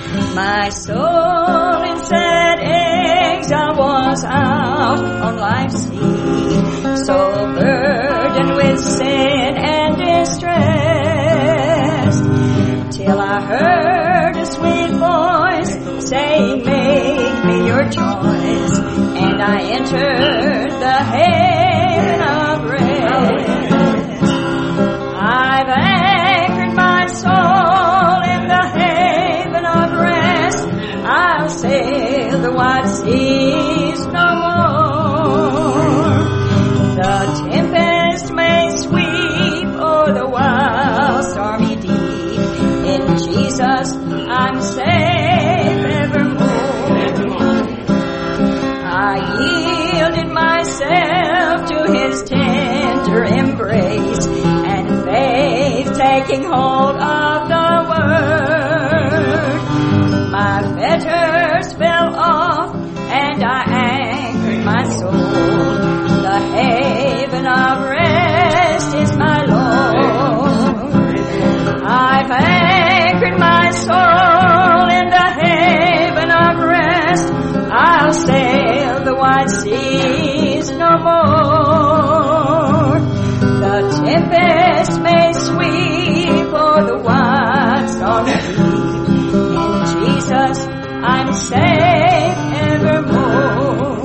My soul in sad exile was out on life's sea, so burdened with sin and distress, till I heard a sweet voice saying, make me your choice, and I entered the haven of rest. I've anchored my soul in the haven of rest. I'll sail the wide seas no more. The tempest may sweep o'er the wild stormy deep. In Jesus I'm safe evermore. I yielded myself to His tender embrace, and faith taking hold of the Word, my fetters fell off, and I anchored my soul. The haven of rest is my Lord. I've anchored my soul in the haven of rest. I'll sail the wide seas no more. The tempest may sweep o'er the wide stormy deep. In Jesus I'm safe evermore.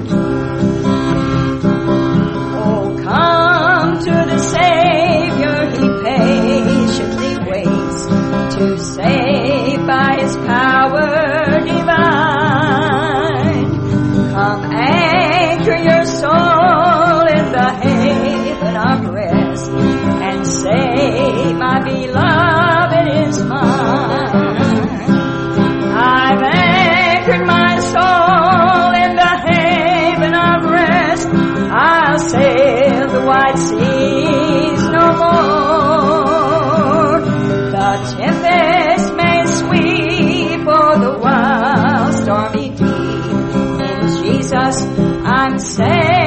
Oh, come to the Savior, He patiently waits to save by His power divine. Come anchor your soul in the haven of rest, and say, my beloved is mine. I've anchored my soul in the haven of rest. I'll sail the wide seas no more. The tempest may sweep o'er the wild stormy deep. In Jesus I'm safe